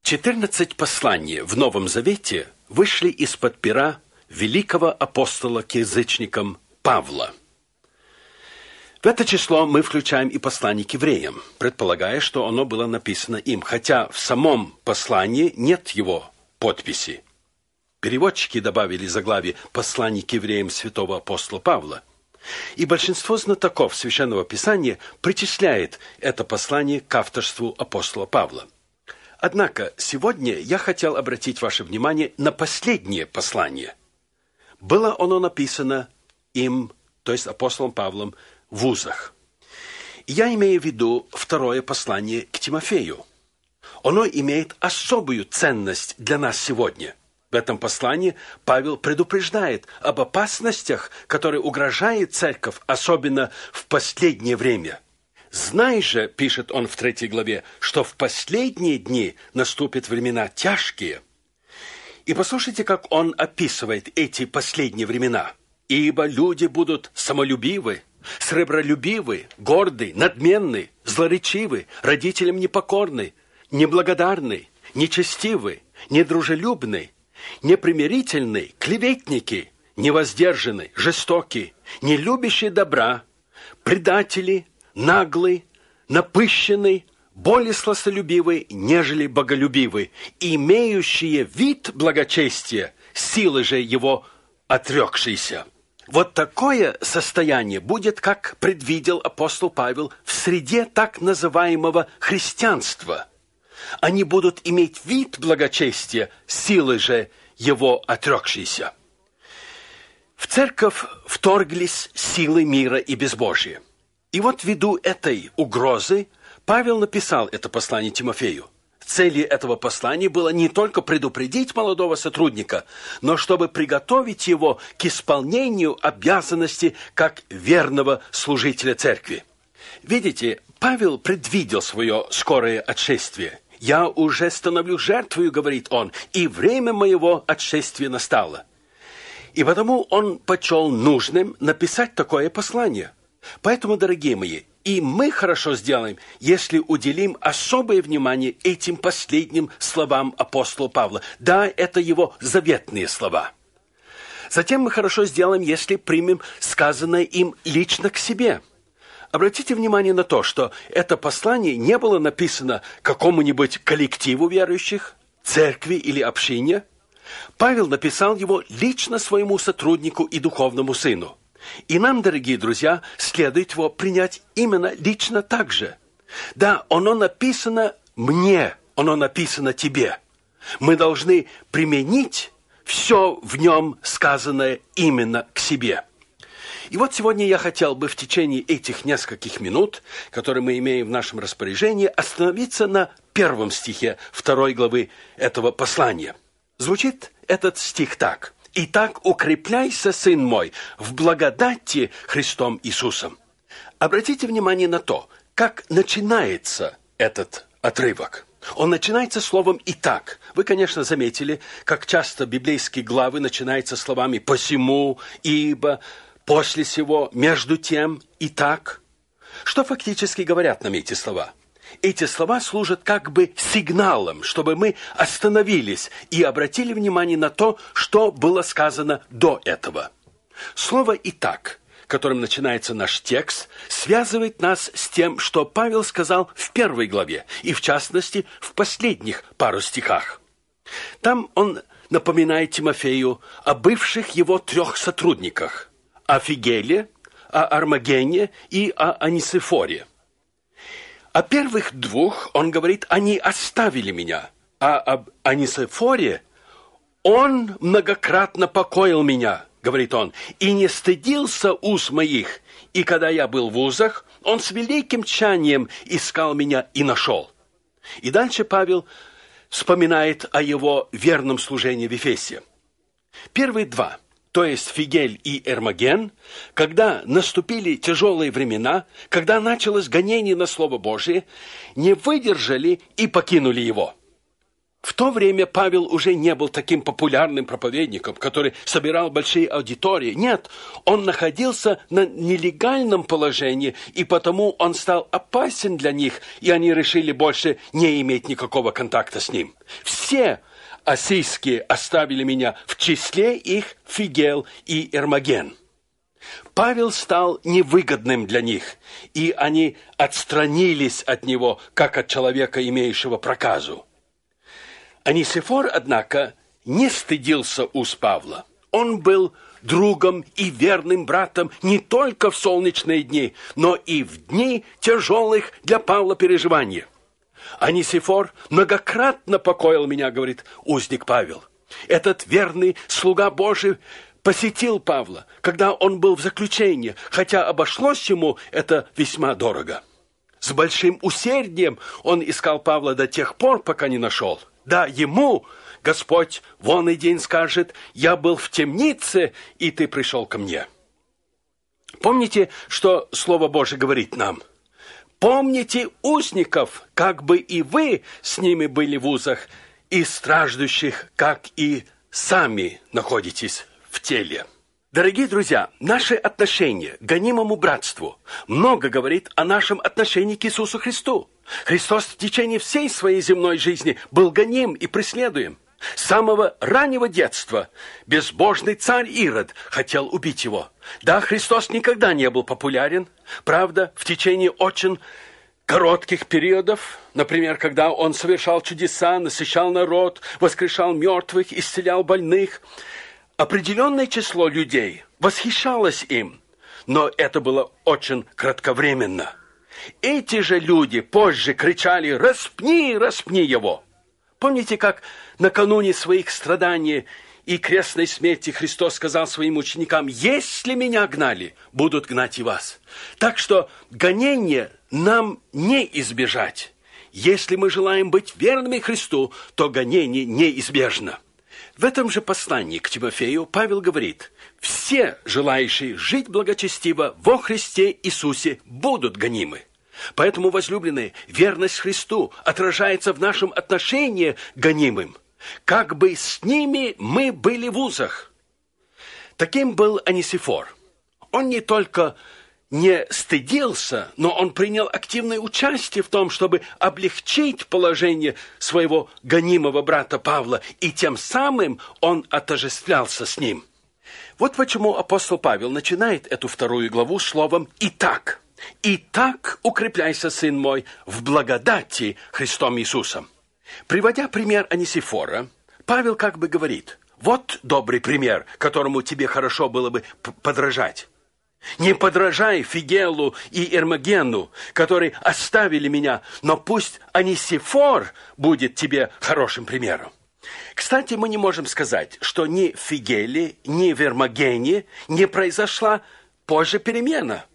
14 посланий в Новом Завете вышли из-под пера великого апостола к язычникам Павла. В это число мы включаем и послание к евреям, предполагая, что оно было написано им, хотя в самом послании нет его подписи. Переводчики добавили заглавие «Послание к евреям святого апостола Павла». И большинство знатоков Священного Писания причисляет это послание к авторству апостола Павла. Однако сегодня я хотел обратить ваше внимание на последнее послание. Было оно написано им, то есть апостолом Павлом, в Узах. Я имею в виду второе послание к Тимофею. Оно имеет особую ценность для нас сегодня. В этом послании Павел предупреждает об опасностях, которые угрожают церковь, особенно в последнее время. «Знай же, — пишет он в 3 главе, — что в последние дни наступят времена тяжкие». И послушайте, как он описывает эти последние времена. «Ибо люди будут самолюбивы, сребролюбивы, горды, надменны, злоречивы, родителям непокорны, неблагодарны, нечестивы, недружелюбны, непримирительны, клеветники, невоздержаны, жестоки, не любящие добра, предатели, наглый, напыщенный, более сластолюбивый, нежели боголюбивый, имеющие вид благочестия, силы же его отрекшиеся». Вот такое состояние будет, как предвидел апостол Павел, в среде так называемого христианства. Они будут иметь вид благочестия, силы же его отрекшиеся. В церковь вторглись силы мира и безбожия. И вот ввиду этой угрозы Павел написал это послание Тимофею. Целью этого послания было не только предупредить молодого сотрудника, но чтобы приготовить его к исполнению обязанностей как верного служителя церкви. Видите, Павел предвидел свое скорое отшествие. «Я уже становлюсь жертвою, — говорит он, — и время моего отшествия настало». И потому он почел нужным написать такое послание. Поэтому, дорогие мои, и мы хорошо сделаем, если уделим особое внимание этим последним словам апостола Павла. Да, это его заветные слова. Затем мы хорошо сделаем, если примем сказанное им лично к себе. Обратите внимание на то, что это послание не было написано какому-нибудь коллективу верующих, церкви или общине. Павел написал его лично своему сотруднику и духовному сыну. И нам, дорогие друзья, следует его принять именно лично так же. Да, оно написано мне, оно написано тебе. Мы должны применить все в нем сказанное именно к себе. И вот сегодня я хотел бы в течение этих нескольких минут, которые мы имеем в нашем распоряжении, остановиться на 1 стихе 2 главы этого послания. Звучит этот стих так. «Итак, укрепляйся, сын мой, в благодати Христом Иисусом». Обратите внимание на то, как начинается этот отрывок. Он начинается словом «итак». Вы, конечно, заметили, как часто библейские главы начинаются словами «посему», «ибо», «после сего», «между тем», «итак». Что фактически говорят нам эти слова? Эти слова служат как бы сигналом, чтобы мы остановились и обратили внимание на то, что было сказано до этого. Слово «итак», которым начинается наш текст, связывает нас с тем, что Павел сказал в 1 главе, и в частности в последних пару стихах. Там он напоминает Тимофею о бывших его 3 сотрудниках – о Фигеле, о Армагене и о Онисифоре. О первых 2 он говорит: «Они оставили меня», а об Онисифоре: «Он многократно покоил меня», говорит он, «и не стыдился уст моих, и когда я был в узах, он с великим тщанием искал меня и нашел». И дальше Павел вспоминает о его верном служении в Ефесе. Первые 2, то есть Фигель и Эрмоген, когда наступили тяжелые времена, когда началось гонение на Слово Божие, не выдержали и покинули его. В то время Павел уже не был таким популярным проповедником, который собирал большие аудитории. Нет, он находился на нелегальном положении, и потому он стал опасен для них, и они решили больше не иметь никакого контакта с ним. Все ассийские оставили меня, в числе их Фигел и Эрмоген. Павел стал невыгодным для них, и они отстранились от него, как от человека, имеющего проказу. Анисифор, однако, не стыдился уст Павла. Он был другом и верным братом не только в солнечные дни, но и в дни тяжелых для Павла переживаний. Анисифор многократно покоил меня, говорит узник Павел. Этот верный слуга Божий посетил Павла, когда он был в заключении, хотя обошлось ему это весьма дорого. С большим усердием он искал Павла до тех пор, пока не нашел. Да, ему Господь вон и день скажет: я был в темнице, и ты пришел ко мне. Помните, что Слово Божие говорит нам? Помните узников, как бы и вы с ними были в узах, и страждущих, как и сами находитесь в теле. Дорогие друзья, наше отношение к гонимому братству много говорит о нашем отношении к Иисусу Христу. Христос в течение всей своей земной жизни был гоним и преследуем. С самого раннего детства безбожный царь Ирод хотел убить его. Да, Христос никогда не был популярен. Правда, в течение очень коротких периодов, например, когда он совершал чудеса, насыщал народ, воскрешал мертвых, исцелял больных, определенное число людей восхищалось им, но это было очень кратковременно. Эти же люди позже кричали: «Распни, распни его!» Помните, как накануне своих страданий и крестной смерти Христос сказал своим ученикам: «Если меня гнали, будут гнать и вас». Так что гонения нам не избежать. Если мы желаем быть верными Христу, то гонение неизбежно. В этом же послании к Тимофею Павел говорит: «Все желающие жить благочестиво во Христе Иисусе будут гонимы». Поэтому, возлюбленные, верность Христу отражается в нашем отношении к гонимым. Как бы с ними мы были в узах. Таким был Анисифор. Он не только не стыдился, но он принял активное участие в том, чтобы облегчить положение своего гонимого брата Павла, и тем самым он отождествлялся с ним. Вот почему апостол Павел начинает эту 2 главу словом «Итак». «Итак, укрепляйся, сын мой, в благодати Христом Иисусом». Приводя пример Анисифора, Павел как бы говорит: вот добрый пример, которому тебе хорошо было бы подражать. Не подражай Фигелу и Эрмогену, которые оставили меня, но пусть Анисифор будет тебе хорошим примером. Кстати, мы не можем сказать, что ни в Фигеле, ни в Эрмогене не произошла позже перемена.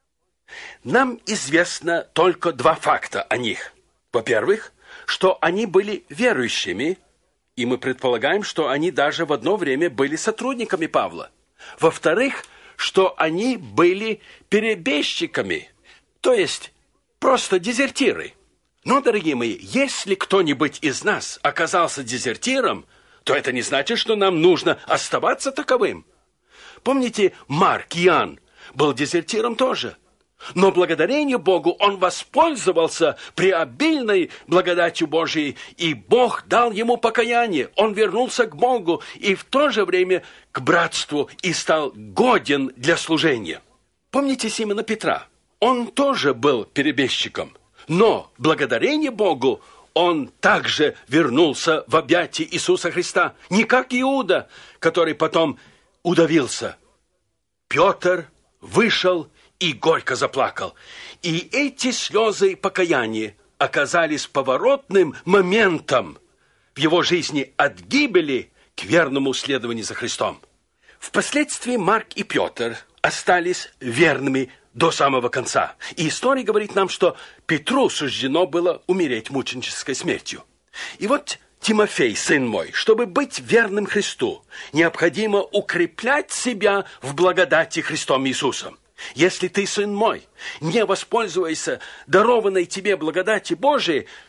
Нам известно только 2 факта о них. Во-первых, что они были верующими, и мы предполагаем, что они даже в одно время были сотрудниками Павла. Во-вторых, что они были перебежчиками, то есть просто дезертиры. Но, дорогие мои, если кто-нибудь из нас оказался дезертиром, то это не значит, что нам нужно оставаться таковым. Помните, Марк, Иоанн был дезертиром тоже. Но благодарение Богу он воспользовался преобильной благодатью Божией, и Бог дал ему покаяние. Он вернулся к Богу и в то же время к братству и стал годен для служения. Помните Симона Петра? Он тоже был перебежчиком, но благодарение Богу он также вернулся в объятия Иисуса Христа, не как Иуда, который потом удавился. Петр вышел и горько заплакал. И эти слезы покаяния оказались поворотным моментом в его жизни от гибели к верному следованию за Христом. Впоследствии Марк и Петр остались верными до самого конца. И история говорит нам, что Петру суждено было умереть мученической смертью. И вот, Тимофей, сын мой, чтобы быть верным Христу, необходимо укреплять себя в благодати Христом Иисусом. Если ты, сын мой, не воспользуешься дарованной тебе благодати Божией,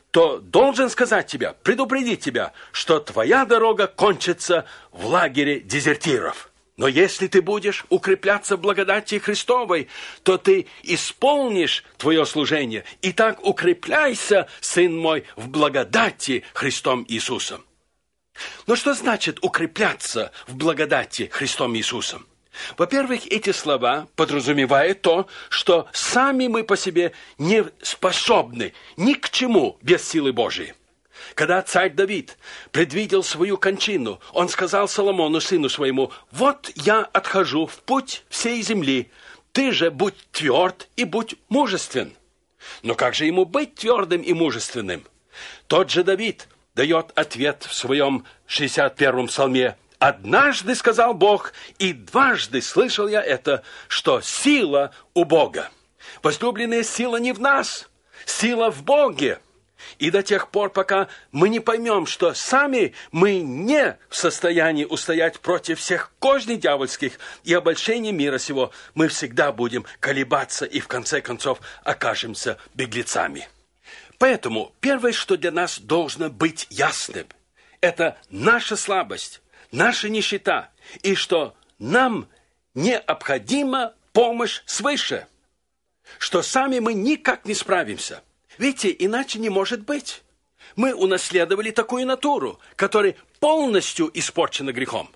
то должен сказать тебе, предупредить тебя, что твоя дорога кончится в лагере дезертиров. Но если ты будешь укрепляться в благодати Христовой, то ты исполнишь твое служение. Итак, укрепляйся, сын мой, в благодати Христом Иисусом. Но что значит укрепляться в благодати Христом Иисусом? Во-первых, эти слова подразумевают то, что сами мы по себе не способны ни к чему без силы Божией. Когда царь Давид предвидел свою кончину, он сказал Соломону, сыну своему: «Вот я отхожу в путь всей земли, ты же будь тверд и будь мужествен». Но как же ему быть твердым и мужественным? Тот же Давид дает ответ в своем 61-м псалме: «Однажды сказал Бог, и дважды слышал я это, что сила у Бога». Возлюбленная, сила не в нас, сила в Боге. И до тех пор, пока мы не поймем, что сами мы не в состоянии устоять против всех козней дьявольских и обольщений мира сего, мы всегда будем колебаться и в конце концов окажемся беглецами. Поэтому первое, что для нас должно быть ясным, это наша слабость, наша нищета, и что нам необходима помощь свыше, что сами мы никак не справимся. Видите, иначе не может быть. Мы унаследовали такую натуру, которая полностью испорчена грехом.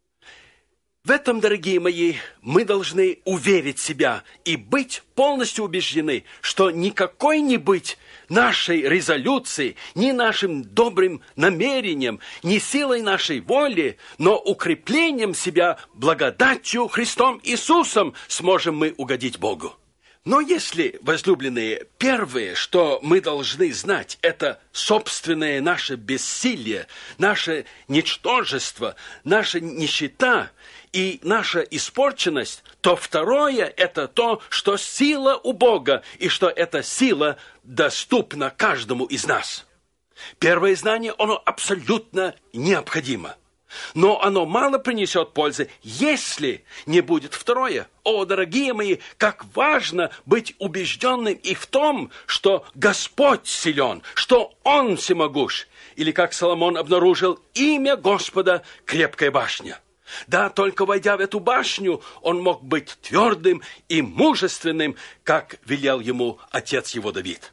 В этом, дорогие мои, мы должны уверить себя и быть полностью убеждены, что ни какой-нибудь нашей резолюции, ни нашим добрым намерением, ни силой нашей воли, но укреплением себя благодатью Христом Иисусом сможем мы угодить Богу. Но если, возлюбленные, первое, что мы должны знать, это собственное наше бессилие, наше ничтожество, наша нищета и наша испорченность, то второе – это то, что сила у Бога, и что эта сила доступна каждому из нас. Первое знание, оно абсолютно необходимо. Но оно мало принесет пользы, если не будет второе. О, дорогие мои, как важно быть убежденным и в том, что Господь силен, что Он всемогущ. Или, как Соломон обнаружил, имя Господа – крепкая башня. Да, только войдя в эту башню, он мог быть твердым и мужественным, как велел ему отец его Давид.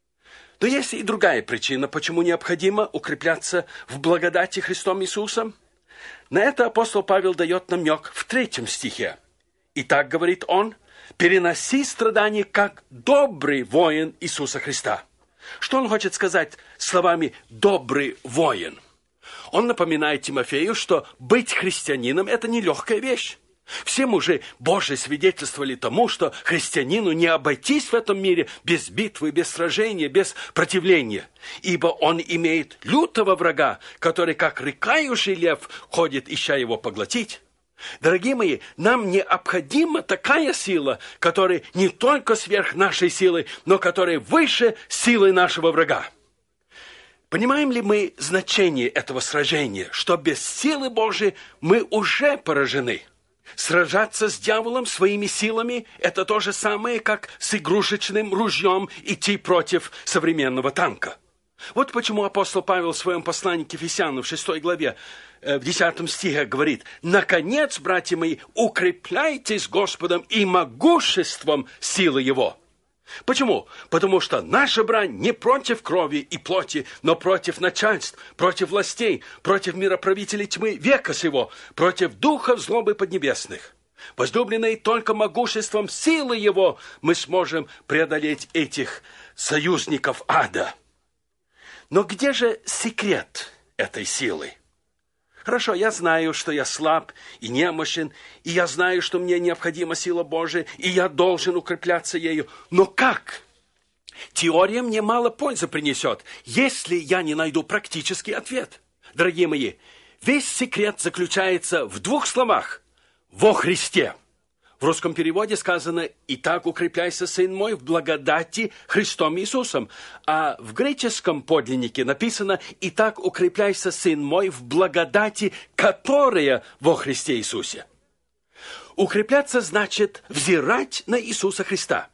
Но есть и другая причина, почему необходимо укрепляться в благодати Христом Иисусом. На это апостол Павел дает намек в 3 стихе. «Итак, — говорит он, — переноси страдания, как добрый воин Иисуса Христа». Что он хочет сказать словами «добрый воин»? Он напоминает Тимофею, что быть христианином – это нелегкая вещь. Все мужи Божии свидетельствовали тому, что христианину не обойтись в этом мире без битвы, без сражения, без противления. Ибо он имеет лютого врага, который, как рыкающий лев, ходит, ища его поглотить. Дорогие мои, нам необходима такая сила, которая не только сверх нашей силы, но которая выше силы нашего врага. Понимаем ли мы значение этого сражения, что без силы Божией мы уже поражены? Сражаться с дьяволом своими силами – это то же самое, как с игрушечным ружьем идти против современного танка. Вот почему апостол Павел в своем послании к Ефесянам в 6 главе, в 10 стихе говорит: «Наконец, братья мои, укрепляйтесь Господом и могуществом силы Его». Почему? Потому что наша брань не против крови и плоти, но против начальств, против властей, против мироправителей тьмы века сего, против духов злобы поднебесных. Возлюбленные, только могуществом силы Его мы сможем преодолеть этих союзников ада. Но где же секрет этой силы? Хорошо, я знаю, что я слаб и немощен, и я знаю, что мне необходима сила Божия, и я должен укрепляться ею. Но как? Теория мне мало пользы принесет, если я не найду практический ответ. Дорогие мои, весь секрет заключается в 2 словах: «во Христе». В русском переводе сказано: «Итак, укрепляйся, сын мой, в благодати Христом Иисусом». А в греческом подлиннике написано: «Итак, укрепляйся, сын мой, в благодати, которая во Христе Иисусе». Укрепляться значит взирать на Иисуса Христа.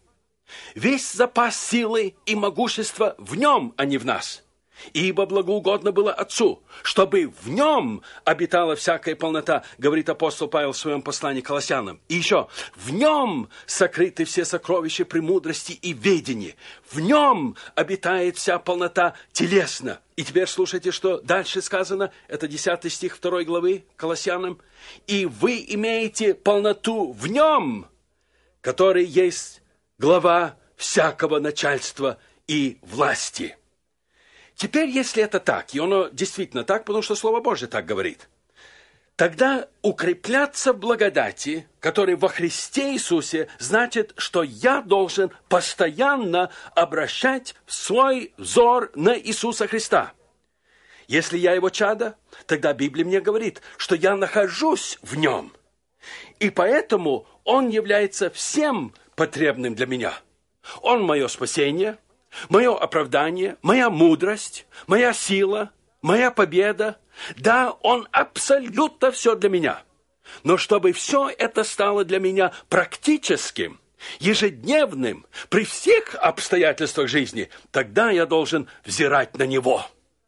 Весь запас силы и могущества в нем, а не в нас. Ибо благоугодно было Отцу, чтобы в нем обитала всякая полнота, говорит апостол Павел в своем послании к Колоссянам. И еще, в нем сокрыты все сокровища премудрости и ведения. В нем обитает вся полнота телесно. И теперь слушайте, что дальше сказано. Это 10 стих 2 главы Колоссянам. И вы имеете полноту в нем, который есть глава всякого начальства и власти. Теперь, если это так, и оно действительно так, потому что Слово Божие так говорит, тогда укрепляться в благодати, которая во Христе Иисусе, значит, что я должен постоянно обращать свой взор на Иисуса Христа. Если я его чадо, тогда Библия мне говорит, что я нахожусь в нем. И поэтому он является всем потребным для меня. Он мое спасение, мое оправдание, моя мудрость, моя сила, моя победа. Да, он абсолютно все для меня. Но чтобы все это стало для меня практическим, ежедневным, при всех обстоятельствах жизни, тогда я должен взирать на него.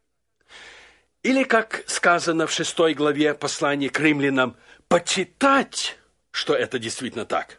Или, как сказано в 6 главе послания к римлянам, почитать, что это действительно так.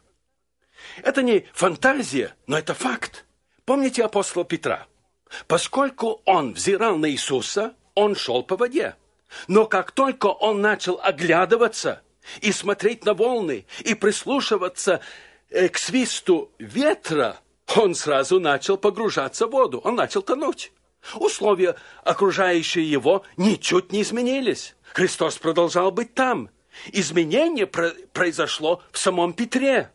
Это не фантазия, но это факт. Помните апостола Петра? Поскольку он взирал на Иисуса, он шел по воде. Но как только он начал оглядываться и смотреть на волны, и прислушиваться к свисту ветра, он сразу начал погружаться в воду, он начал тонуть. Условия, окружающие его, ничуть не изменились. Христос продолжал быть там. Изменение произошло в самом Петре.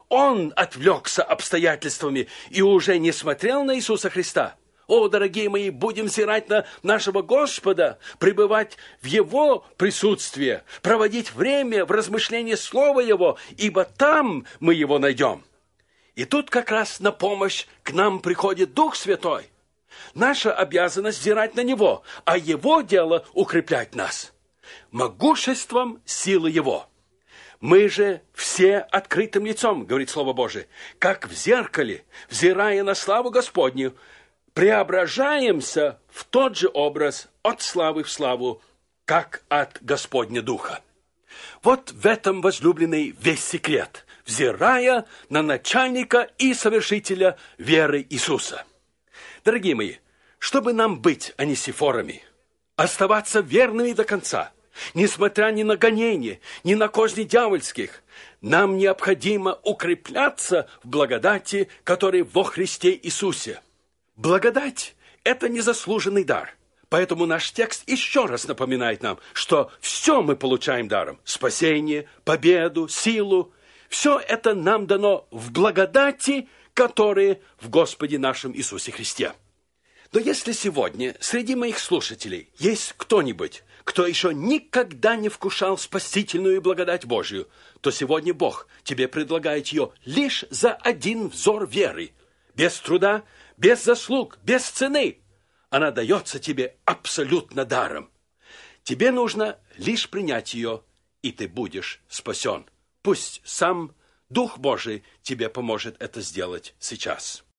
Он отвлекся обстоятельствами и уже не смотрел на Иисуса Христа. О, дорогие мои, будем взирать на нашего Господа, пребывать в Его присутствии, проводить время в размышлении Слова Его, ибо там мы Его найдем. И тут как раз на помощь к нам приходит Дух Святой. Наша обязанность взирать на Него, а Его дело укреплять нас. Могуществом силы Его. Мы же все открытым лицом, говорит Слово Божие, как в зеркале, взирая на славу Господню, преображаемся в тот же образ от славы в славу, как от Господня Духа. Вот в этом, возлюбленный, весь секрет, взирая на начальника и совершителя веры Иисуса. Дорогие мои, чтобы нам быть анисифорами, оставаться верными до конца, несмотря ни на гонения, ни на козни дьявольских, нам необходимо укрепляться в благодати, которая во Христе Иисусе. Благодать – это незаслуженный дар. Поэтому наш текст еще раз напоминает нам, что все мы получаем даром. Спасение, победу, силу. Все это нам дано в благодати, которая в Господе нашем Иисусе Христе. Но если сегодня среди моих слушателей есть кто-нибудь, кто еще никогда не вкушал спасительную благодать Божию, то сегодня Бог тебе предлагает ее лишь за один взор веры. Без труда, без заслуг, без цены. Она дается тебе абсолютно даром. Тебе нужно лишь принять ее, и ты будешь спасен. Пусть сам Дух Божий тебе поможет это сделать сейчас.